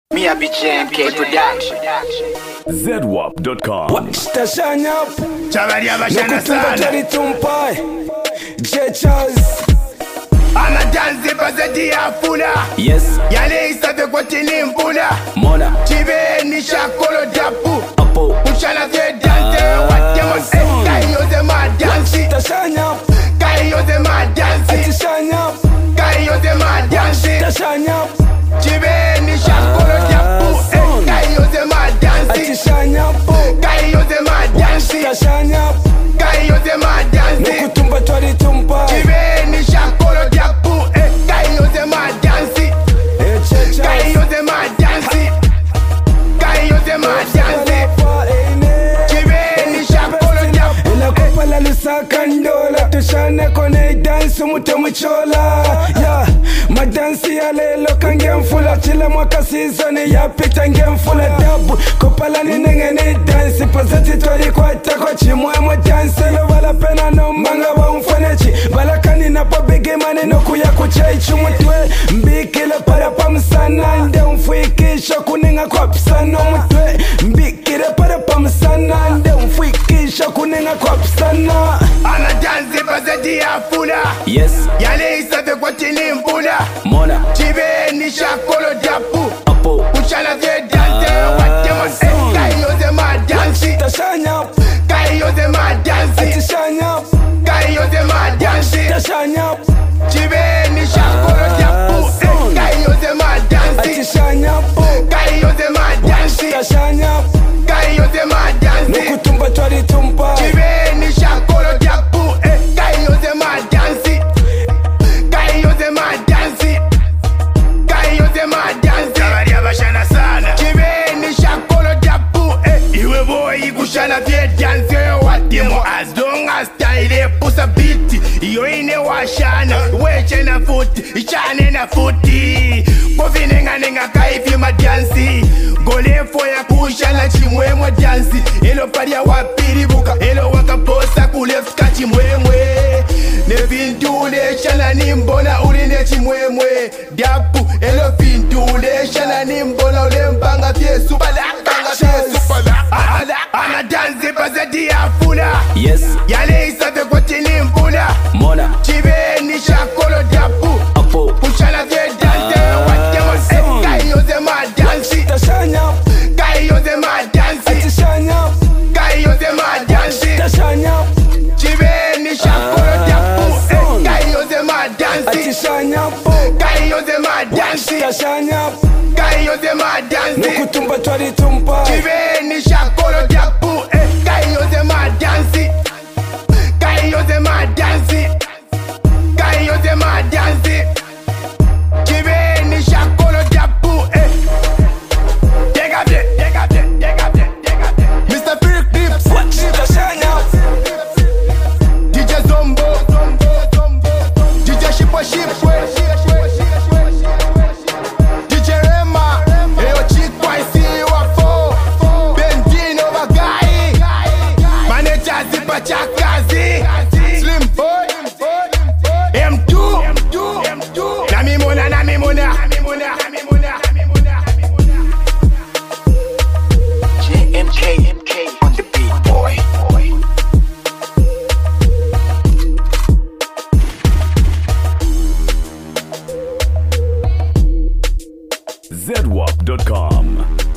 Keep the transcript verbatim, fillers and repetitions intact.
Me a B J M K Production. Z W A P dot com. Stashanya Chavaria bashana Nukutumba sana tari tumpai J-Chaz Ana danse paseti ya fula Yes Yale isave kwa tini mbula Mona Chive ni shakolo dapu Apo Uchana vye danse Watemo eh Kai yoze ma dansi Stashanya Kai yoze ma dansi Atishanya Kai yoze ma dansi Stashanya Chive ni shakolo dapu eh Kai yoze ma dansi Atishanya Kai yoze ma dansi Stashanya Kai yoze ma dansi Nukutumba tari tumpai Chive ni shakolo dapu eh Kai yoze ma dansi J-Chaz Kai yoze ma dansi Kai yoze ma dansi Chive ni shakolo dapu Ila kupala lusaka ndola Tushane kone dance mute mchola Yeah Madansi ya lelo kange mfula Chile mwaka seasoni ya pita nge mfula Dabu kupala ni nenge ni dansi Pazeti tori kwa tako chimwe mwe dansi Lo wala pena no manga wa mfanechi Bala kani na po bigi mani no kuya kuchai Chumutwe mbikile para pa msana Nde mfuikisha kuninga kwa psano Mutwe mbikile para pa msana Nde mfuikisha kuninga kwa psana Ana danse paseti ya fula Yes Yale isave kwa tini mbula Mona Chive ni shakolo dapu Apo Uchana vye danse Watemo eh Kai yoze ma dansi Stashanya Kai yoze ma dansi Atishanya Kai yoze ma dansi Stashanya Chive ni shakolo dapu eh Kai yoze ma dansi Atishanya Kai yoze ma dansi Stashanya Kai yoze ma dansi Nukutumba twari tumpa Chive ni shakolo dapu eh Kai yoze ma dansi Kai yoze ma dansi Kai yoze ma dansi Chavaria bashana sana Chive ni shakolo dapu eh Iwe boy kushana vye dansi Watemo as long as style pusa biti Iyo ine washana Weche na futi Ichane na futi Kofi nenga nenga kaifi ma dansi Gole foya kushana chimwe mwa dansi Elo paria wapiri buka Elo wakaposa kulefka chimwemwe Nevindule shana nimbona urine chimwemwe Dapu elo findule shana nimbona ule mpanga fyesu Balakanga fyesu Ana danse paseti ya fula Yes Yale isave kwa tini mbula Mona Chive ni shakolo dapu Apo Uchana vye danse Watemo eh Kai yoze ma dansi Stashanya Kai yoze ma dansi Atishanya Kai yoze ma dansi Stashanya Chive ni shakolo dapu eh Kai yoze ma dansi Atishanya Kai yoze ma dansi Stashanya Kai yoze ma dansi Nukutumba twari tumpa Chive ni shakolo dapu eh Kai yoze ma dansi Kai yoze ma dansi Kai yoze ma dansi Chive ni shakolo dapu eh Degabye, degabye, degabye, degabye mister Philip Dips Stashanya D J Zombo D J Shipwa Shipwe D J Rema Eyo Chikwa isi wafo Bendino Bagai Manager Zipa Chakazi Slim Boy M two Nami Muna, Nami Muna J M K on the beat, boy. Z W A P dot com.